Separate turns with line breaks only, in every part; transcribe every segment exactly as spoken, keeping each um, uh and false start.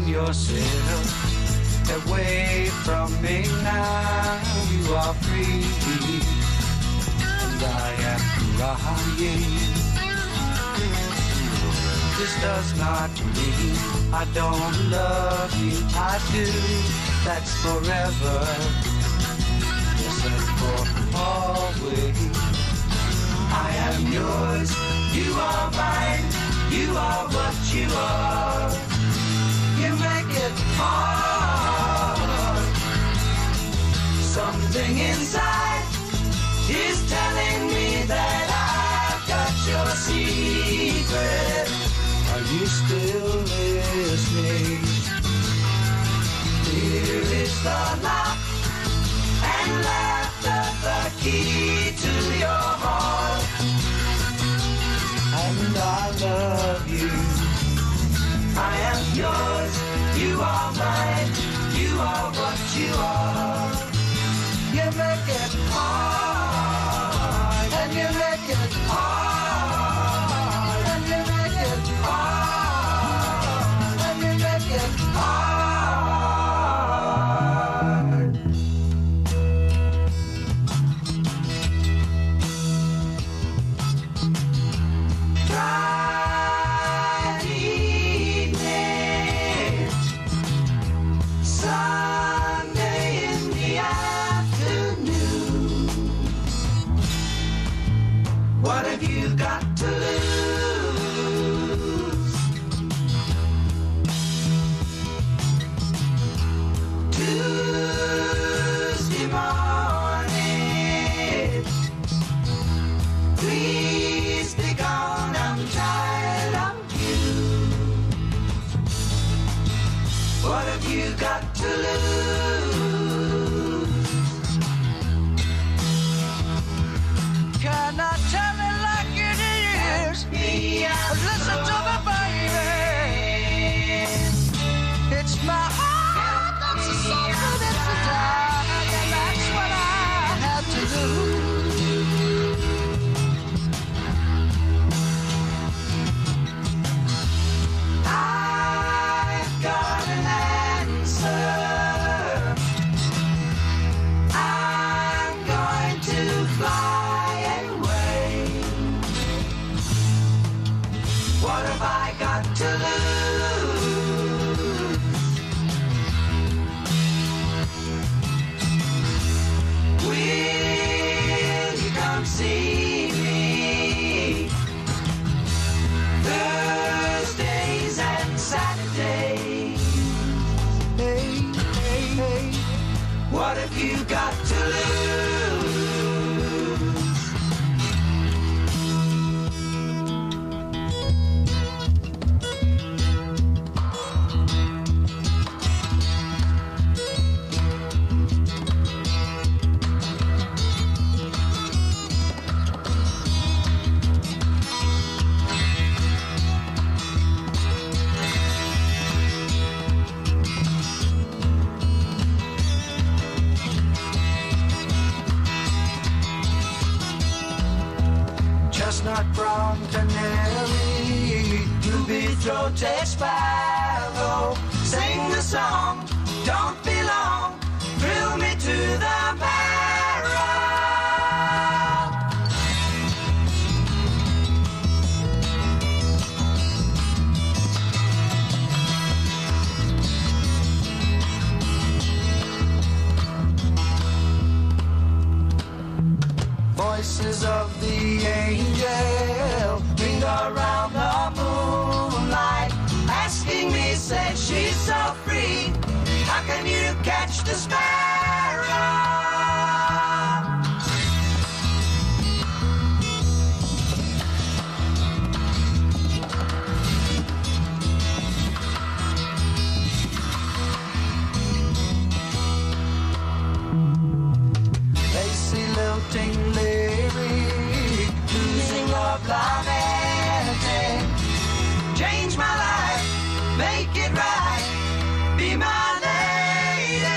turn yourself away from me now. You are free, and I am crying. This does not mean I don't love you. I do. That's forever. Yes, and for always. I am yours. You are mine. You are what you are. You make it hard. Something inside is telling me that I've got your secret. Are you still listening? Here is the lock and laughter, the key to your heart. And I love you. I am yours. You are mine. You are what you are. You make it hard, and you make it hard, and you make it hard, and you make it hard. Friday evening, Sunday in the afternoon. What have you got to lose? Tuesday morning, please be gone, I'm tired of you. What have you got to lose? Can I tell it like it is? Listen to me, baby. It's my heart that's a suffer, that's a die, and that's what I have to do. I've got an answer. I'm going to fly away. What have I got to lose? Will you come see me Thursdays and Saturdays? Hey, hey, hey. What have you got to lose? Chestnut brown canary, ruby-throated sparrow, sing the song, don't be long, thrill me to the marrow. Voices of the angel ring around the moonlight, asking me, say she's so free, how can you catch the sparrow? Lacy lilting lyric, losing love like anything. Change my life, make it right, be my lady.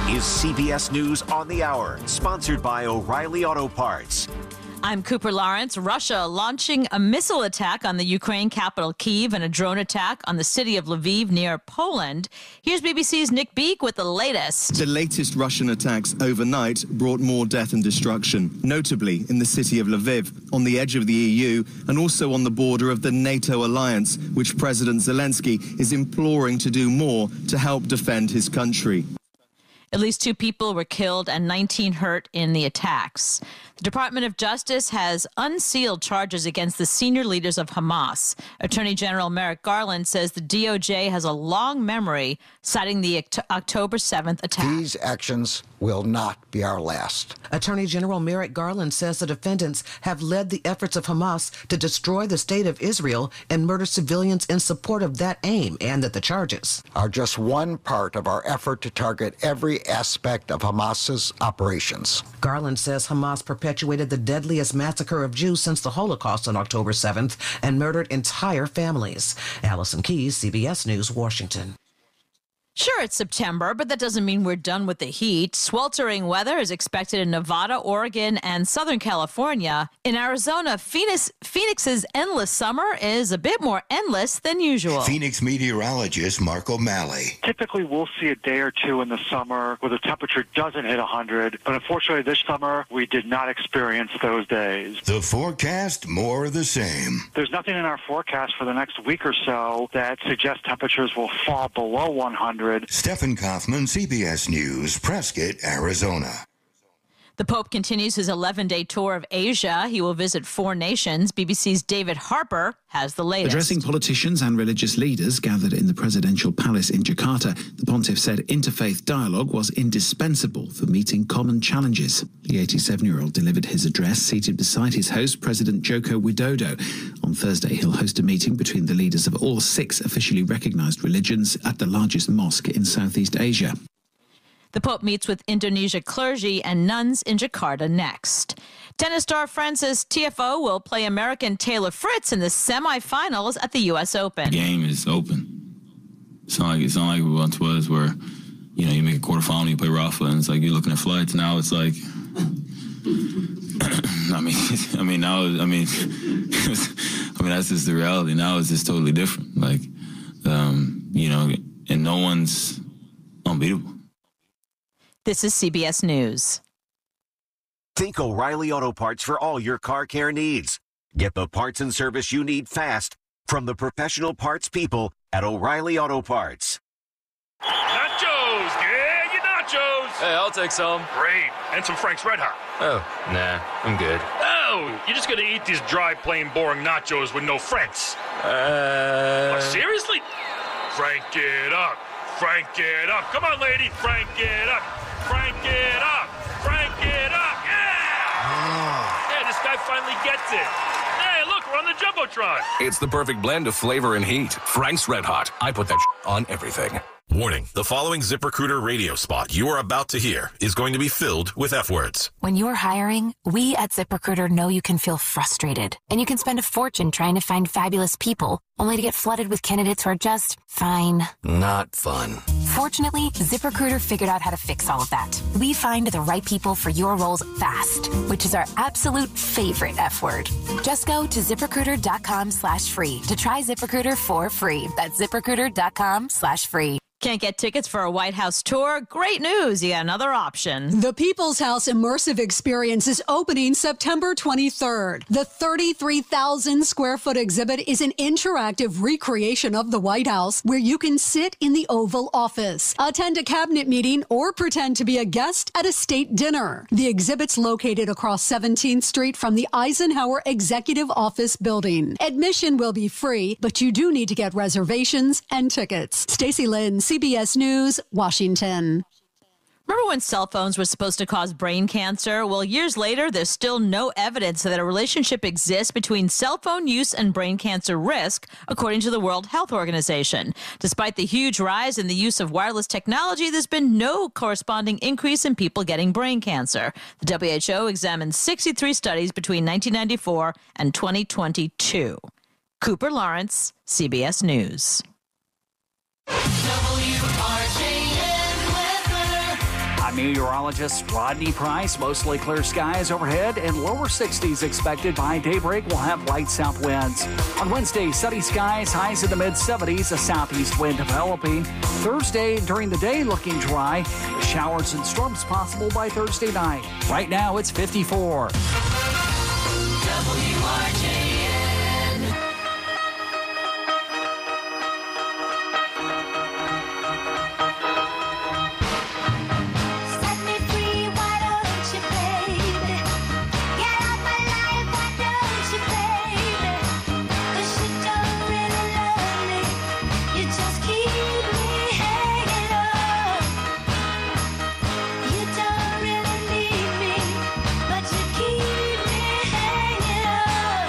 is C B S News on the Hour, sponsored by O'Reilly Auto Parts.
I'm Cooper Lawrence. Russia launching a missile attack on the Ukraine capital Kyiv and a drone attack on the city of Lviv near Poland. Here's B B C's Nick Beake with the latest.
The latest Russian attacks overnight brought more death and destruction, notably in the city of Lviv, on the edge of the E U and also on the border of the NATO alliance, which President Zelensky is imploring to do more to help defend his country.
At least two people were killed and nineteen hurt in the attacks. The Department of Justice has unsealed charges against the senior leaders of Hamas. Attorney General Merrick Garland says the D O J has a long memory, citing the October seventh attack.
These actions will not be our last.
Attorney General Merrick Garland says the defendants have led the efforts of Hamas to destroy the state of Israel and murder civilians in support of that aim, and that the charges
are just one part of our effort to target every aspect of Hamas's operations.
Garland says Hamas perpetuated the deadliest massacre of Jews since the Holocaust on October seventh and murdered entire families. Allison Keyes, C B S News, Washington.
Sure, it's September, but that doesn't mean we're done with the heat. Sweltering weather is expected in Nevada, Oregon, and Southern California. In Arizona, Phoenix, Phoenix's endless summer is a bit more endless than usual.
Phoenix meteorologist Mark O'Malley.
Typically, we'll see a day or two in the summer where the temperature doesn't hit one hundred, but unfortunately this summer, we did not experience those days.
The forecast, more of the same.
There's nothing in our forecast for the next week or so that suggests temperatures will fall below one hundred.
Stephen Kaufman, C B S News, Prescott, Arizona.
The Pope continues his eleven-day tour of Asia. He will visit four nations. B B C's David Harper has the latest.
Addressing politicians and religious leaders gathered in the presidential palace in Jakarta, the pontiff said interfaith dialogue was indispensable for meeting common challenges. The eighty-seven-year-old delivered his address seated beside his host, President Joko Widodo. On Thursday, he'll host a meeting between the leaders of all six officially recognized religions at the largest mosque in Southeast Asia.
The Pope meets with Indonesia clergy and nuns in Jakarta next. Tennis star Frances Tiafoe will play American Taylor Fritz in the semifinals at the U S Open.
The game is open. It's not like, it's not like it once was where, you know, you make a quarterfinal, you play Rafa, and it's like you're looking at flights. Now it's like, I mean, I mean now, I mean, I mean that's just the reality. Now it's just totally different. Like, um, you know, and no one's unbeatable.
This is C B S News.
Think O'Reilly Auto Parts for all your car care needs. Get the parts and service you need fast from the professional parts people at O'Reilly Auto Parts.
Nachos! Yeah, your nachos!
Hey, I'll take some.
Great. And some Frank's Red Hot.
Oh, nah, I'm good.
Oh, you're just gonna eat these dry, plain, boring nachos with no Franks?
Uh...
Oh, seriously? Frank it up. Frank it up. Come on, lady. Frank it up. Frank it up. Frank it up. Yeah!
Oh.
Yeah, this guy finally gets it. Hey, look, we're on the Jumbotron.
It's the perfect blend of flavor and heat. Frank's Red Hot. I put that on everything.
Warning, the following ZipRecruiter radio spot you are about to hear is going to be filled with F words.
When you're hiring, we at ZipRecruiter know you can feel frustrated, and you can spend a fortune trying to find fabulous people, only to get flooded with candidates who are just fine.
Not fun.
Fortunately, ZipRecruiter figured out how to fix all of that. We find the right people for your roles fast, which is our absolute favorite F word. Just go to ZipRecruiter.com slash free to try ZipRecruiter for free. That's ZipRecruiter.com slash free.
Can't get tickets for a White House tour? Great news. You got another option.
The People's House Immersive Experience is opening September twenty-third. The thirty-three thousand square foot exhibit is an interactive recreation of the White House where you can sit in the Oval Office, attend a cabinet meeting, or pretend to be a guest at a state dinner. The exhibit's located across seventeenth Street from the Eisenhower Executive Office building. Admission will be free, but you do need to get reservations and tickets. Stacey Lynn, C B S News, Washington.
Remember when cell phones were supposed to cause brain cancer? Well, years later, there's still no evidence that a relationship exists between cell phone use and brain cancer risk, according to the World Health Organization. Despite the huge rise in the use of wireless technology, there's been no corresponding increase in people getting brain cancer. The W H O examined sixty-three studies between nineteen ninety-four and twenty twenty-two. Cooper Lawrence, C B S News.
W R J N weather.
I'm meteorologist Rodney Price. Mostly clear skies overhead and lower sixties expected by daybreak. We'll have light south winds. On Wednesday, sunny skies, highs in the mid seventies, a southeast wind developing. Thursday, during the day, looking dry. Showers and storms possible by Thursday night. Right now, it's fifty-four.
W R J N.
Set me free, why don't you, baby? Get out my life, why don't you, baby? 'Cause you don't really love me. You just keep me hanging up. You don't really need me, but you keep me hanging up.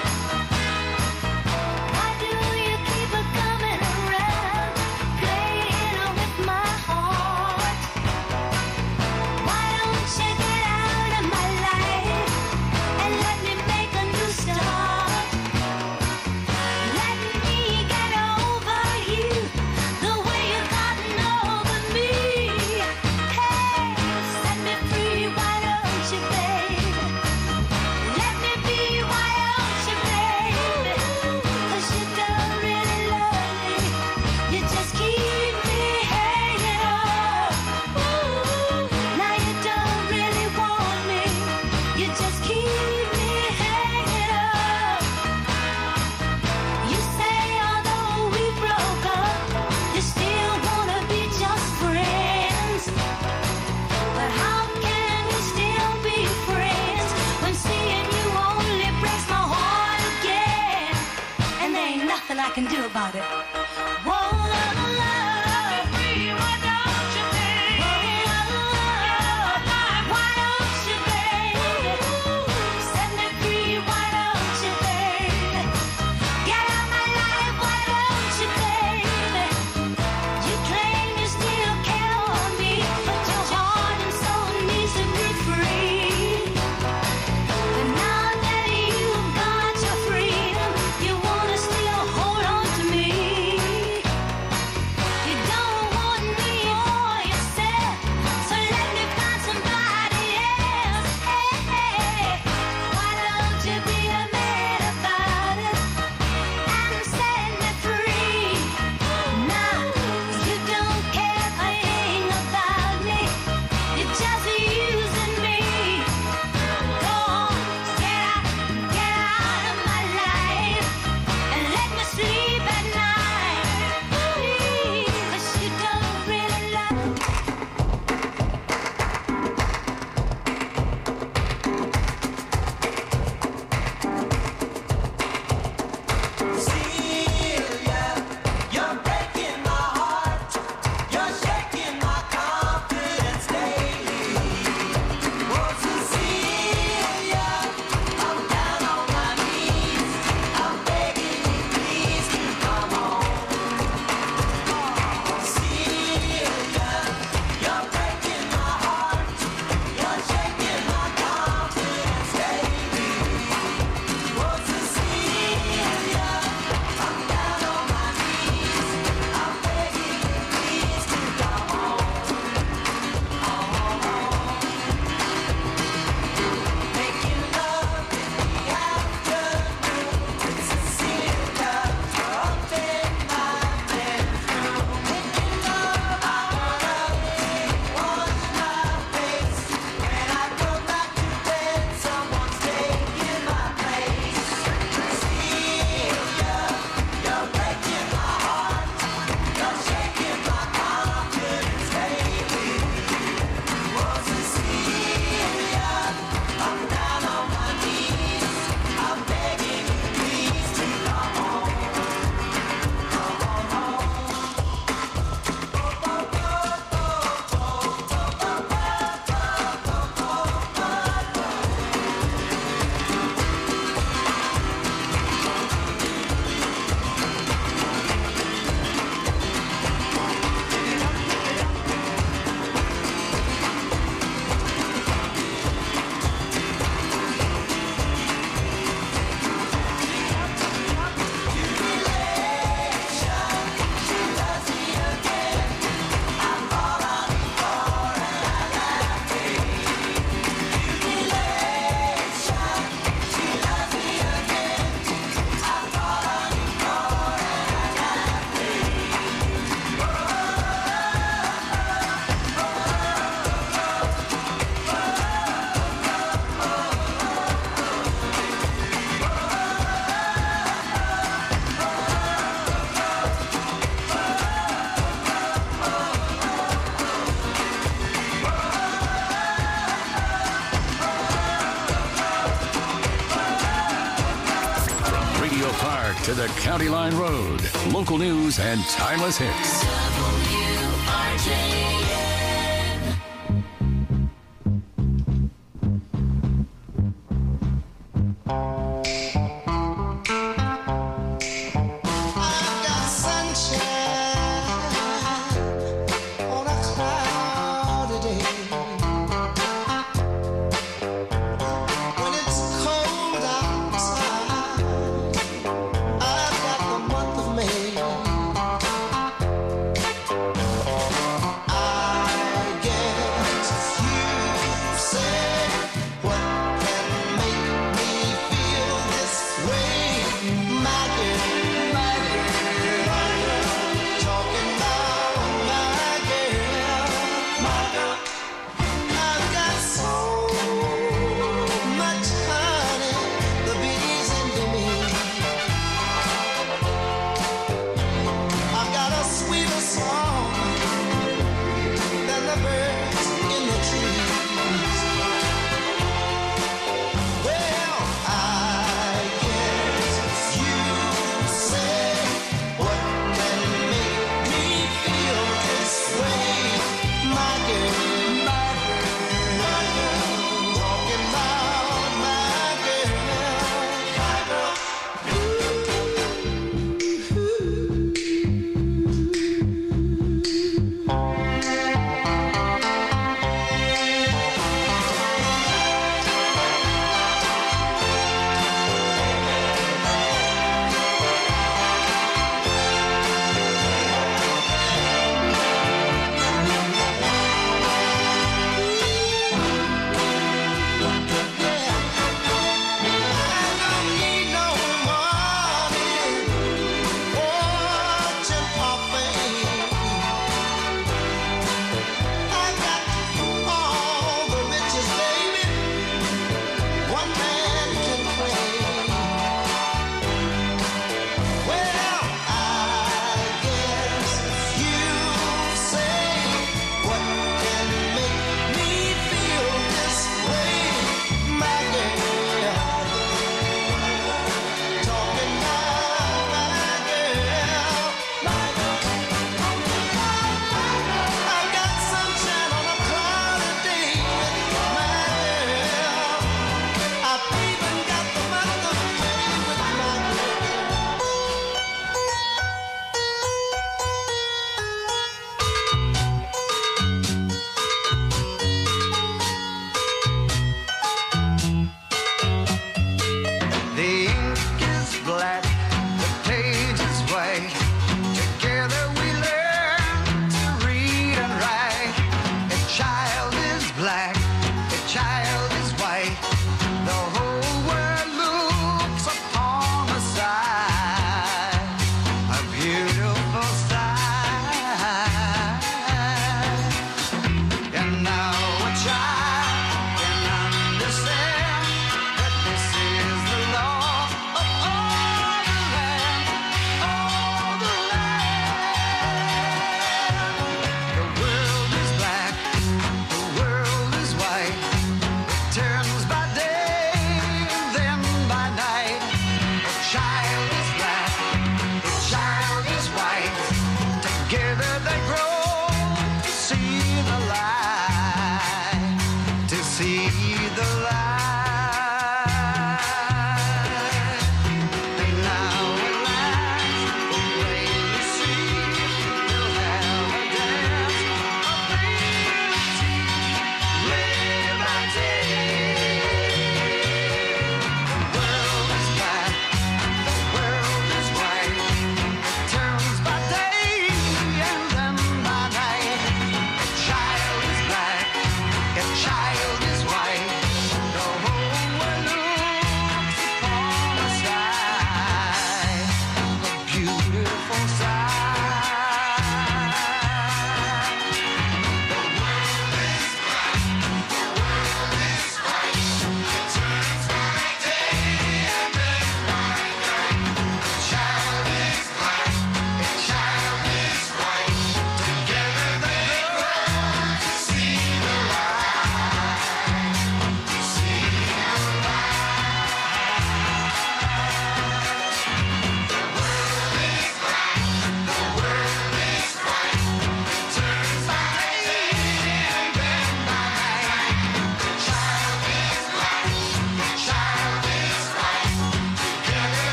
Why do you keep on coming around, playing with my heart? Why don't you get out of my life and let me make a new start? Let me get over you the way you've gotten over me. Hey, set me free, why don't you, baby? Let me be, why don't you, baby? 'Cause you don't really love me. You just keep me hanging up. Ooh, now you don't really want me. You just keep me hanging up. You say although we broke up, you still wanna be just friends. But how can we still be friends when seeing you only breaks my heart again? And there ain't nothing I can do about it. Whoa, love, love. Why don't you, baby? Why don't you, baby? Set me free, why don't you, baby? Get out my life, why don't you, baby? You claim you still care for me, but your heart and soul needs to be free. But now that you've got your freedom, you wanna still hold on to me.
to the County Line Road. Local news and timeless hits.
W R J N.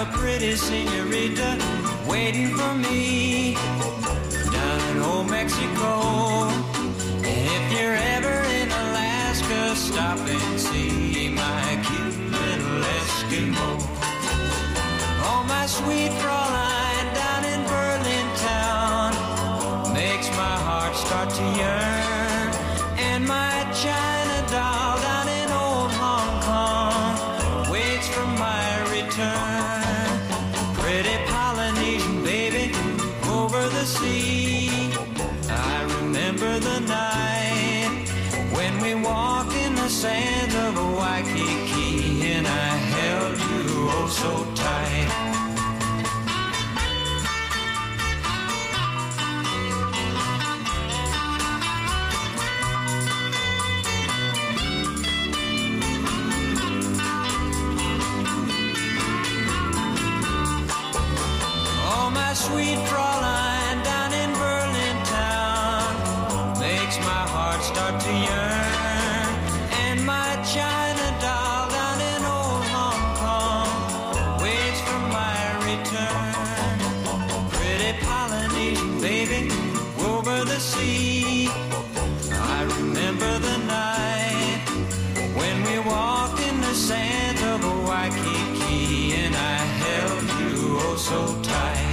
a pretty senorita waiting for me down in old Mexico. If you're ever in Alaska, stop and see my cute little Eskimo. Oh, my sweet Fraulein down in Berlin town makes my heart start to yearn. And my China doll down in old Hong Kong waits for my return. Pretty Polynesian baby over the sea. I remember the night when we walked in the sands of Waikiki and I held you oh so tight. Oh, my sweet Fraulein down in Berlin town makes my heart start to yearn. And my China doll down in old Hong Kong waits for my return. Pretty Polynesian baby over the sea. I remember the night when we walked in the sands of Waikiki and I held you oh so tight.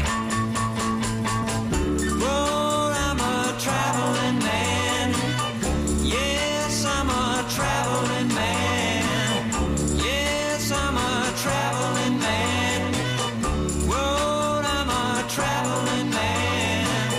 Oh, I'm a traveling man. Yes, I'm a traveling man. Yes, I'm a traveling man. Whoa, I'm a traveling man.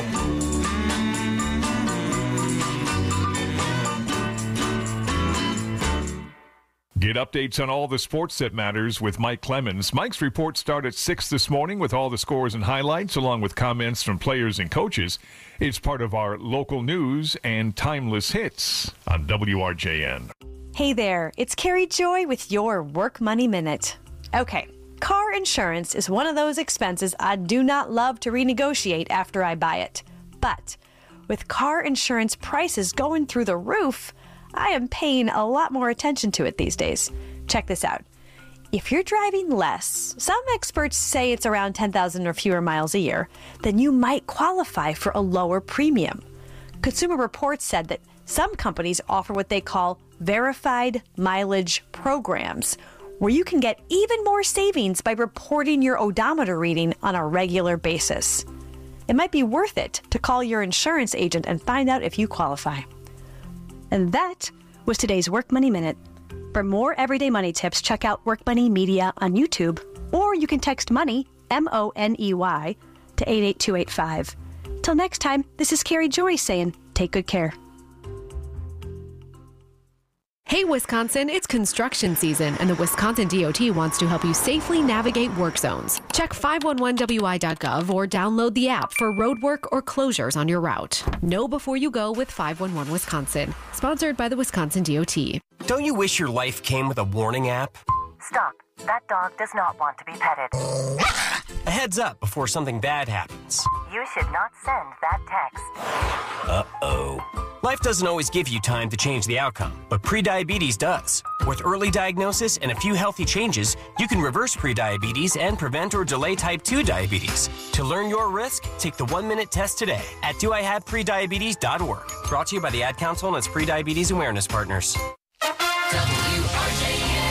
Get updates on all the sports that matters with Mike Clemens. Mike's reports start at six this morning with all the scores and highlights, along with comments from players and coaches. It's part of our local news and timeless hits on W R J N.
Hey there, it's Carrie Joy with your Work Money Minute. Okay, car insurance is one of those expenses I do not love to renegotiate after I buy it. But with car insurance prices going through the roof, I am paying a lot more attention to it these days. Check this out. If you're driving less, some experts say it's around ten thousand or fewer miles a year, then you might qualify for a lower premium. Consumer Reports said that some companies offer what they call verified mileage programs, where you can get even more savings by reporting your odometer reading on a regular basis. It might be worth it to call your insurance agent and find out if you qualify. And that was today's Work Money Minute. For more everyday money tips, check out Work Money Media on YouTube, or you can text MONEY, M O N E Y, to eight eight two eight five. Till next time, this is Carrie Joy saying, take good care.
Hey, Wisconsin, it's construction season, and the Wisconsin D O T wants to help you safely navigate work zones. Check five one one W I dot gov or download the app for road work or closures on your route. Know before you go with five one one Wisconsin, sponsored by the Wisconsin D O T.
Don't you wish your life came with a warning app?
Stop. That dog does not want to be petted.
A heads up before something bad happens.
You should not send that text.
Uh-oh. Life doesn't always give you time to change the outcome, but prediabetes does. With early diagnosis and a few healthy changes, you can reverse prediabetes and prevent or delay type two diabetes. To learn your risk, take the one-minute test today at do I have prediabetes dot org. Brought to you by the Ad Council and its prediabetes awareness partners.
W R J N.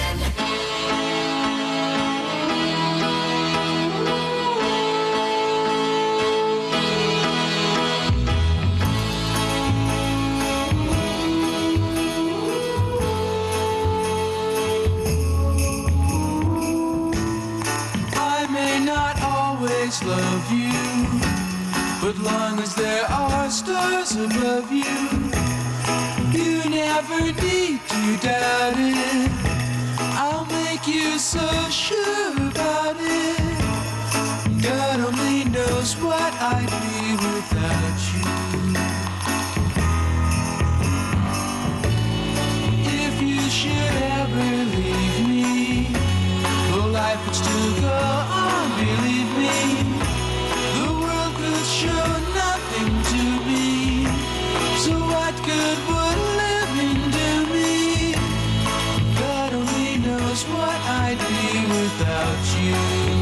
I may not always love you, but long as there are stars above you, you never need to doubt it. I'll make you so sure about it. God only knows what I'd be without you. If you should ever leave me, though life would still go on, believe me, the world could show nothing to me. So what good would living do me? God only knows what I'd be without you.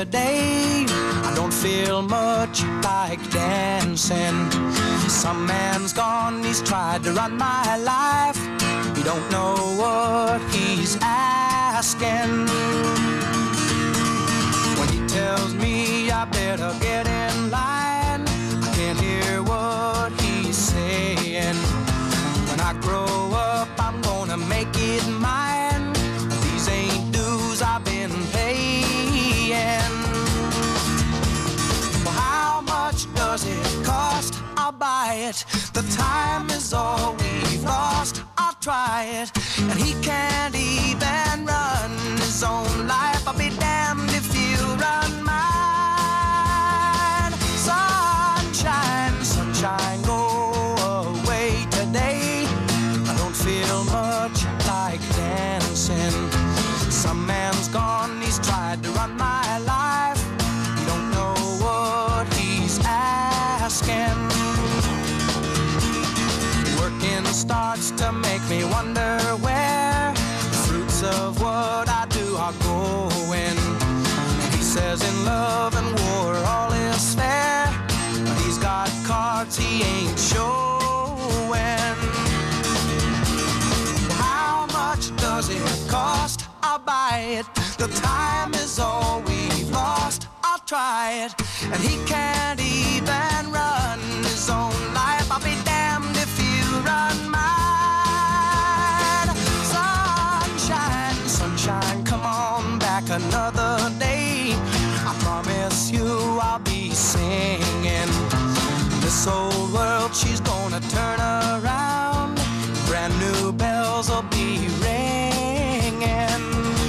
today. I don't feel much like dancing. Some man's gone, he's tried to run my life. He don't know what he's asking. When he tells me I better get in line, I can't hear what he's saying. When I grow up, I'm gonna make it mine. These ain't dues I've been paying. Well, how much does it cost? I'll buy it. The time is all we've lost. I'll try it. And he can't even run his own life. I'll be damned if you run mine. Sunshine, sunshine, go away today. I don't feel much like dancing. Some man's gone, he's tried to run my life. You don't know what he's asking. Working starts to make me wonder where the fruits of what I do are going. And he says in love and war all is fair, but he's got cards he ain't showing. How much does it cost? I'll buy it. The time is all we've lost. I'll try it. And he can't even run his own life. I'll be damned if you run mine. Sunshine, sunshine, come on back another day. I promise you I'll be singing. This old world, she's gonna turn around. Brand new bells will be ringing.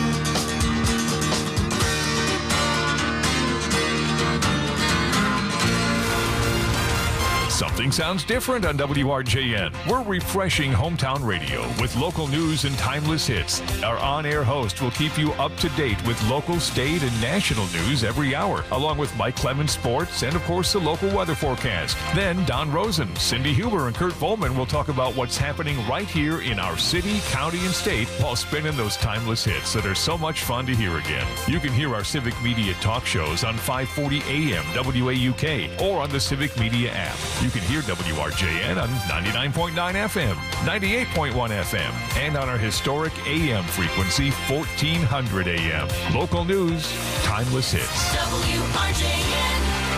Something sounds different on W R J N. We're refreshing hometown radio with local news and timeless hits. Our on-air host will keep you up to date with local, state, and national news every hour, along with Mike Clemens Sports and, of course, the local weather forecast. Then Don Rosen, Cindy Huber, and Kurt Volman will talk about what's happening right here in our city, county, and state while spinning those timeless hits that are so much fun to hear again. You can hear our Civic Media talk shows on five forty A M W A U K or on the Civic Media app. You can hear W R J N on ninety-nine point nine F M, ninety-eight point one F M, and on our historic A M frequency, fourteen hundred A M. Local news, timeless hits.
W R J N.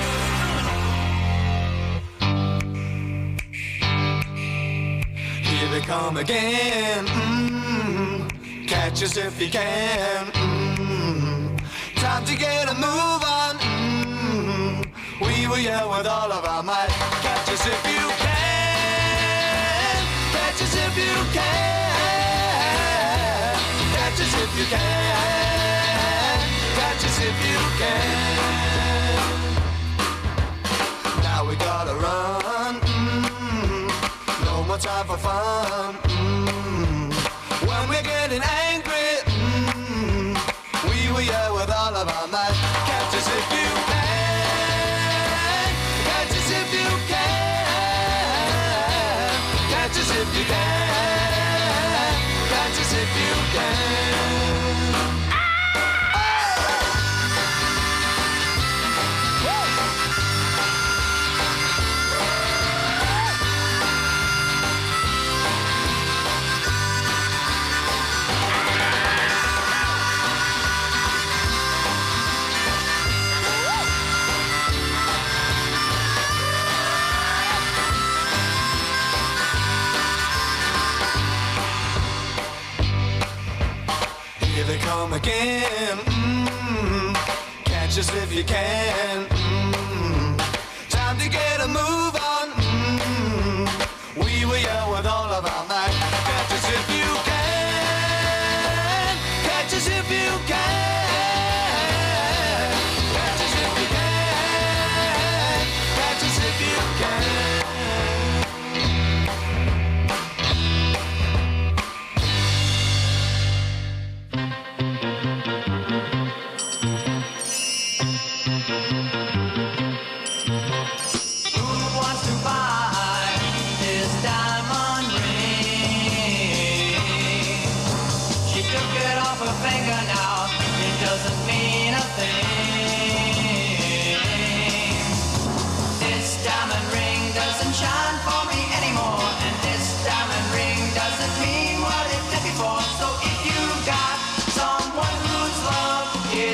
Here they come again. Mm-hmm. Catch us if you can. Mm-hmm. Time to get a move on. Mm-hmm. We will yell with all of our might. Catch us if you can. Catch us if you can. Catch us if you can. Catch us if you can. Now we gotta run. Mm-hmm. No more time for fun. Mm-hmm. When we're getting angry, mm-hmm. we will yell with all of our might. Catch us if you can. If you can, catch us if you can, catch us if you can. Come again, mm-hmm. Catch us if you can, mm-hmm. Time to get a move on, mm-hmm. We will yell with all of our might. Catch us if you can, catch us if you can, catch us if you can, catch us if you can.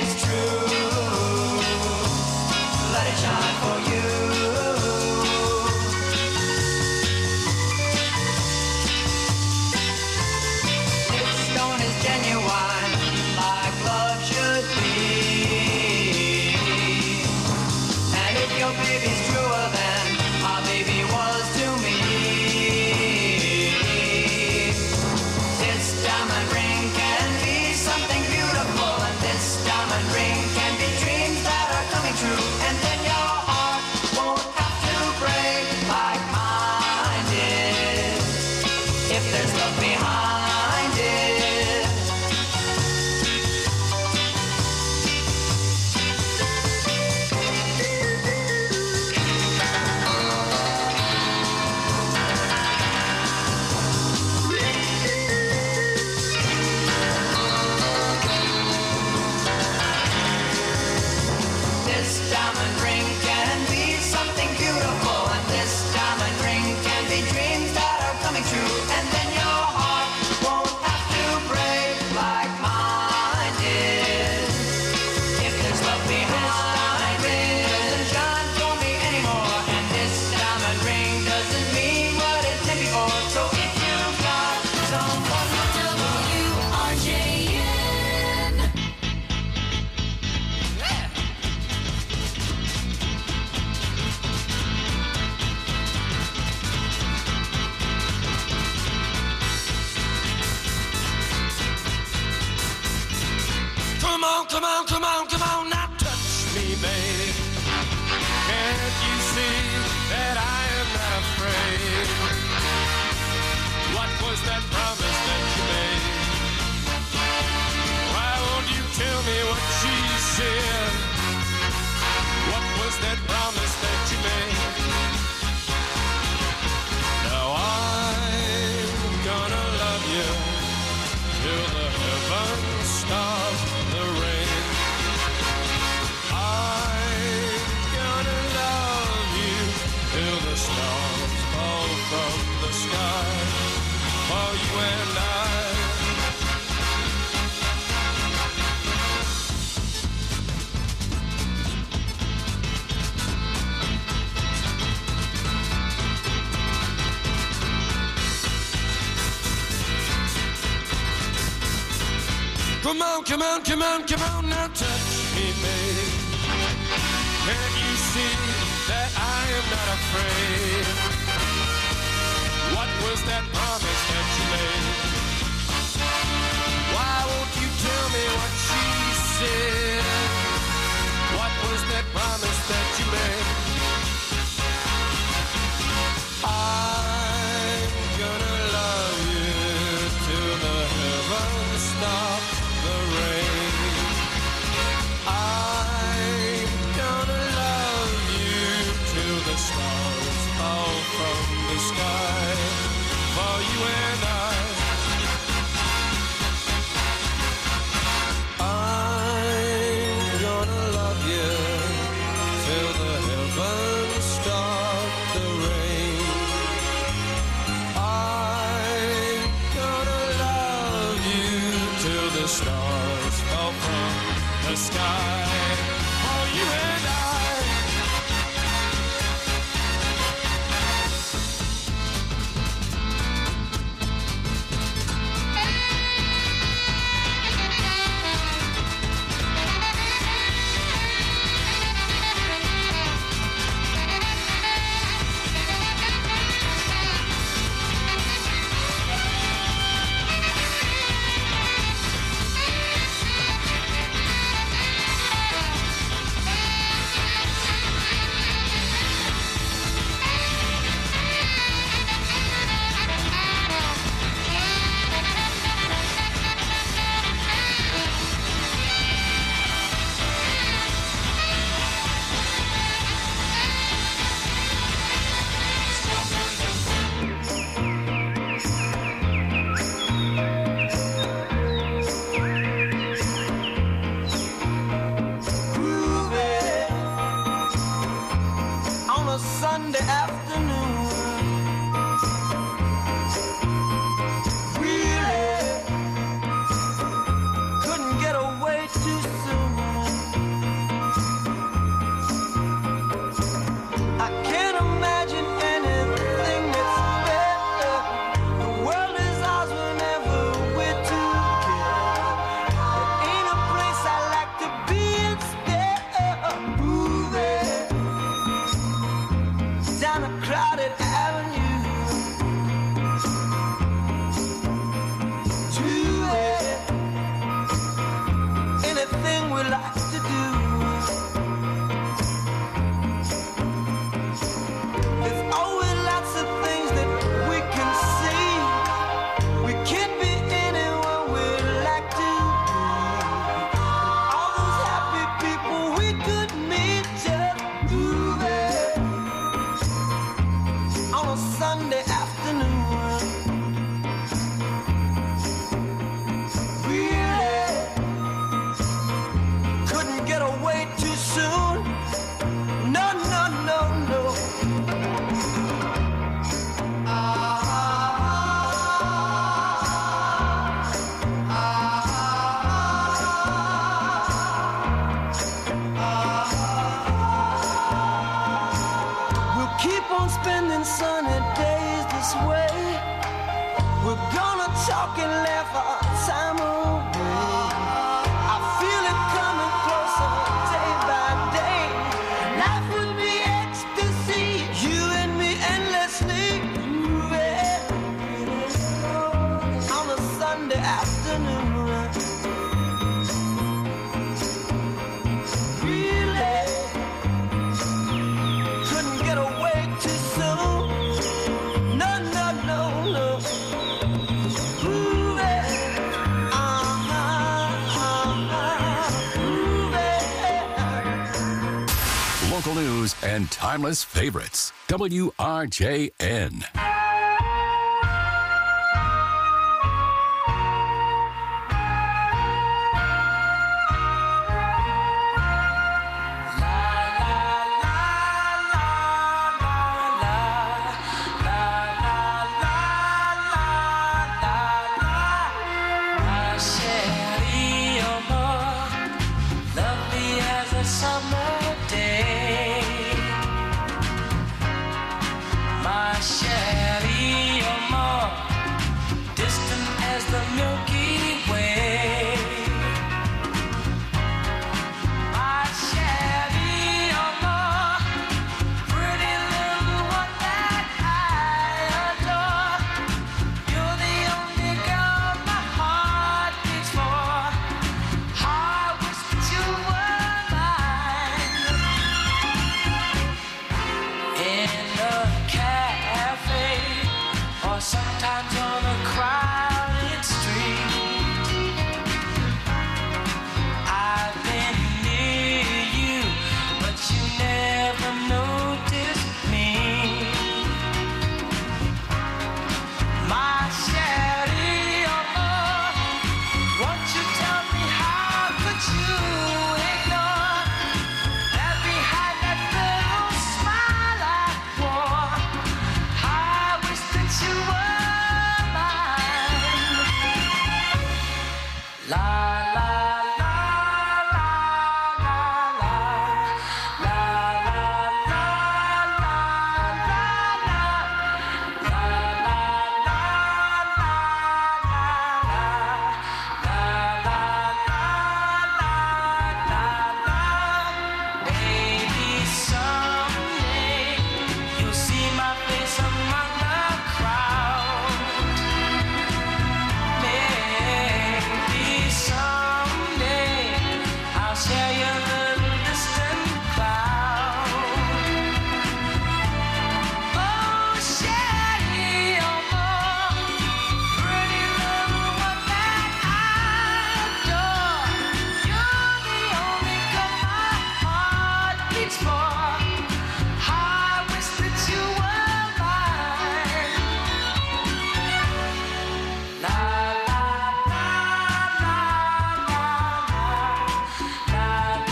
is true, let it shine for you. This stone is genuine, like love should be. And if your baby's truer than my baby was to me, this diamond ring can be something beautiful, and this diamond ring can be dreams that are coming true. And then your heart won't have to break like mine did, if there's love behind it. This diamond ring can be something beautiful, and this diamond ring can be dreams that are coming true. And then your heart won't have to break like mine did, if there's love behind it. Doesn't shine for me anymore, and this diamond ring doesn't mean what it did before. So if you've got someone W R J N. Come on, come on, come on, come on, now touch me, babe. Can't you see that I am not afraid? What was that promise that you made? Why won't you tell me what she said? What was that promise that you made? Now I'm gonna love you till the heavens stop the rain. I'm gonna love you till the stars fall from the sky. For you and I. Come on, come on, come on, come on, now touch me, babe. Can't you see that I am not afraid? What was that promise that you made? Why won't you tell me what she said? What was that promise that you made? I'm gonna love you till the heavens stop the rain. I'm gonna love you till the stars fall from the sky. For you and spending sunny days this way. We're gonna talk and laugh our time away. I feel it coming closer day by day. Life would be ecstasy, you and me endlessly. Ooh, yeah. On a Sunday afternoon. Really couldn't get away too soon. No, no, no, no. Ooh, yeah. Uh-huh, uh-huh. Ooh, yeah.
Local news and timeless favorites. W R J N.
My chérie, oh more lovely as a summer day. My chérie, oh more distant as the Milky Way. My chérie, oh more pretty little one that I adore. You're the only girl my heart beats for. I wish that you were mine. In a cafe, or sometimes on a crowded street. I've been near you, but you never noticed me. My chérie, oh, oh, won't you tell me how could you ignore that behind that little smile I wore? I wish that you were mine. La la la la la la la la la Maybe someday you'll see my face among the crowd. Maybe someday I'll share your little distant cloud. Oh, chérie, oh, more pretty little one that I adore. You're the only girl my heart beats for. I wish that you were mine. La la la la la la la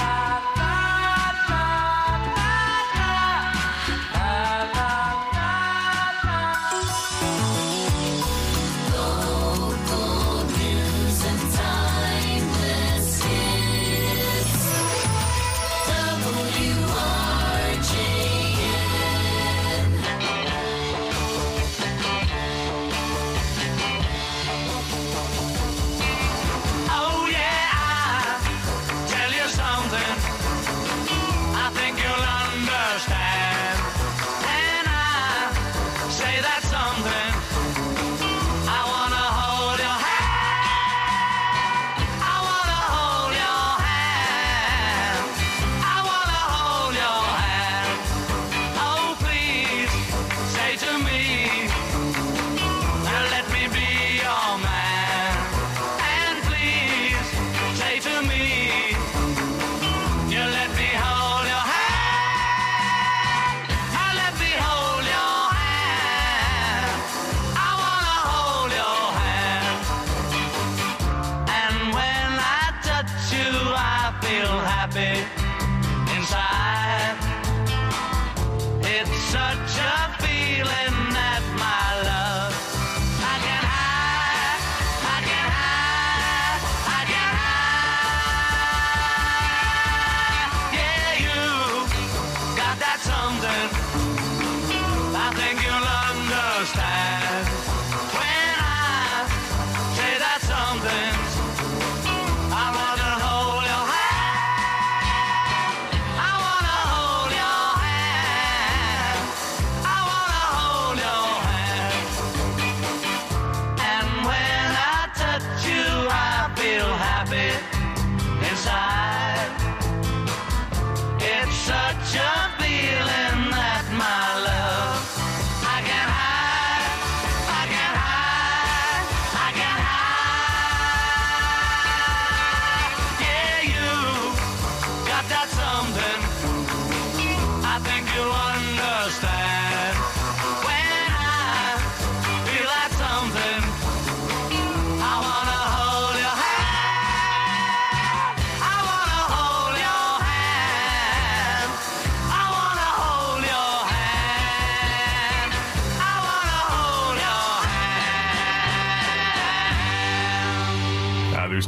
Local news and timeless hits. W R J N.
Oh yeah, I'll tell you something I think you'll understand. When I say that something, I wanna hold your hand. I wanna hold your hand. I wanna hold your hand. Oh please, say to me, now let me be your man. And please, say to me, you let me hold your hand. Now let me hold your hand. I wanna hold your hand. And when I touch you, I feel happy inside. It's such a feeling that my love I can hide, I can hide, I can hide. Yeah, you got that something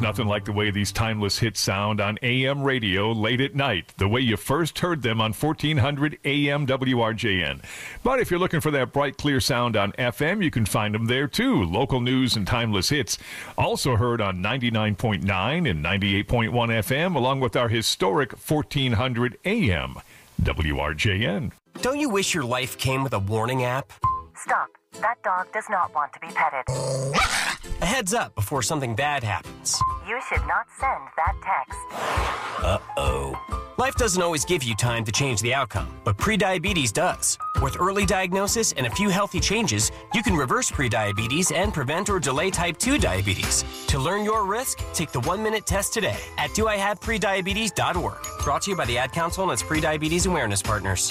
nothing like the way these timeless hits sound on A M radio late at night, the way you first heard them on fourteen hundred A M W R J N. But if you're looking for that bright, clear sound on F M, you can find them there too. Local news and timeless hits. Also heard on ninety-nine point nine and ninety-eight point one F M, along with our historic fourteen hundred A M W R J N.
Don't you wish your life came with a warning app?
Stop. That dog does not want to be petted.
A heads up before something bad happens.
You should not send that text.
Uh-oh. Life doesn't always give you time to change the outcome, but prediabetes does. With early diagnosis and a few healthy changes, you can reverse prediabetes and prevent or delay type two diabetes. To learn your risk, take the one-minute test today at do I have prediabetes dot org. Brought to you by the Ad Council and its Prediabetes Awareness Partners.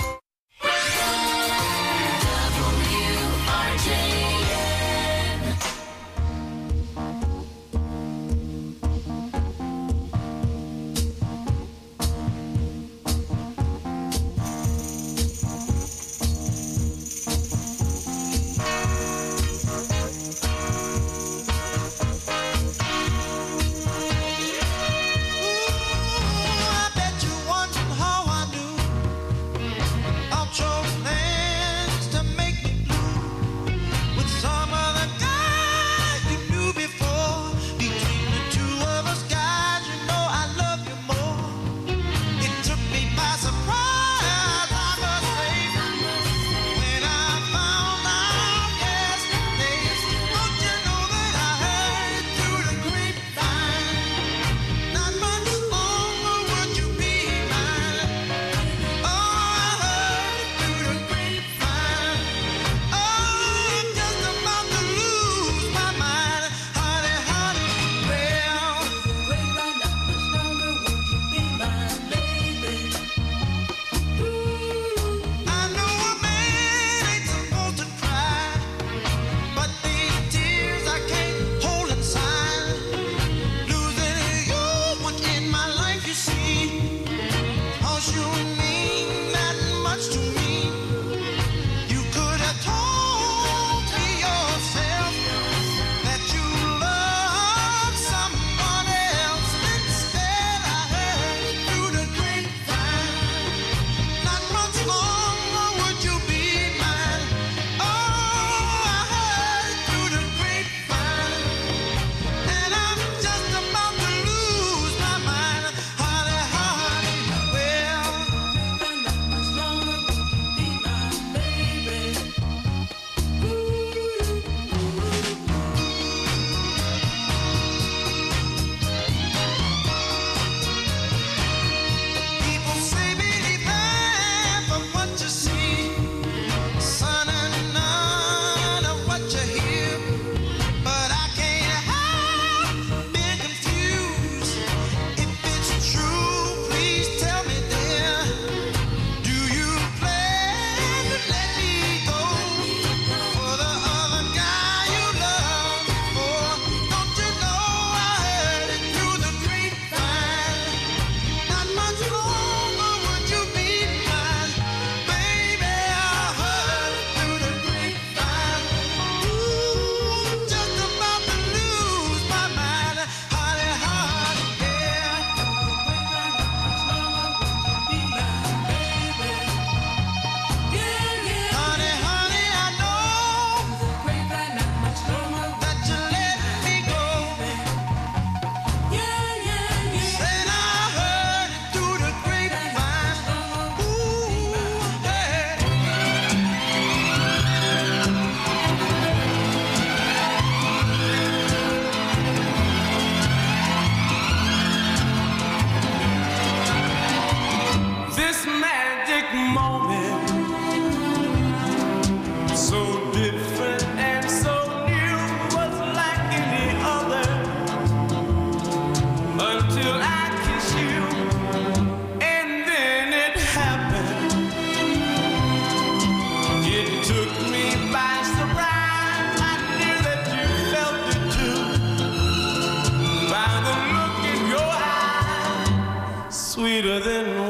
sweeter than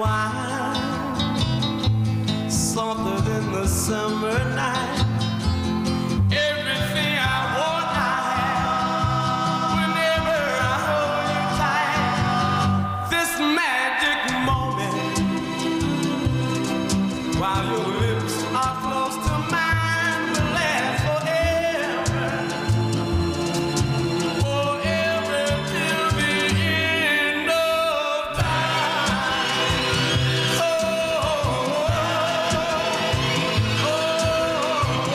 wine, softer than the summer night. Everything I want, I have. Whenever I hold you while your lips are close to mine will last forever, forever till the end of time. Oh, oh, oh,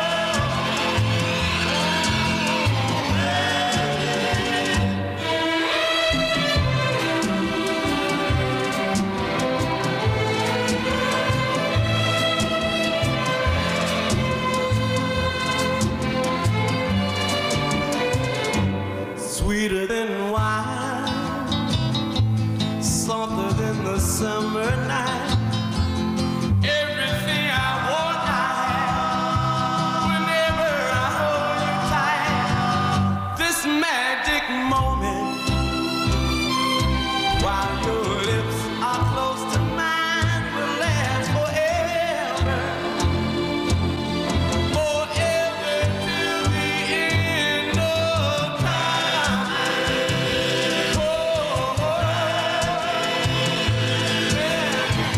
sweeter than wine, softer than the summer night. Everything I want, I have. Whenever I hold you tight, this magic moment, while your lips are close to mine, will last forever, forever till the end of time. Oh, oh, yeah.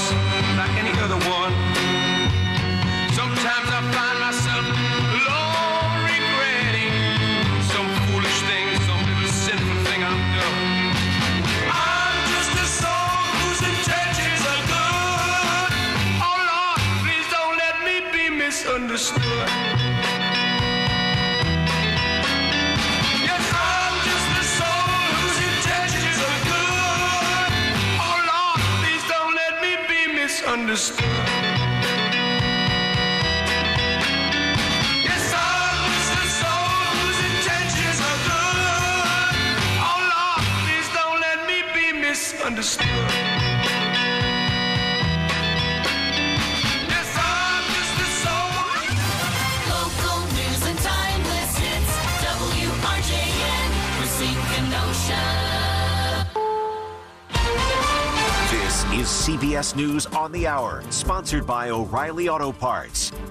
just like any other one. Sometimes I find myself alone, regretting some foolish thing, some little sinful thing I've done. I'm just a soul whose intentions are good. Oh Lord, please don't let me be misunderstood. Yes, I'm just a soul whose intentions are good. Oh Lord, please don't let me be misunderstood. Yes, I'm just a soul whose intentions are good. Oh Lord, please don't let me be misunderstood. Yes, I'm just a soul.
Local news and timeless hits. W R J N, Racine Kenosha.
This is C B S News on the Hour, sponsored by O'Reilly Auto Parts.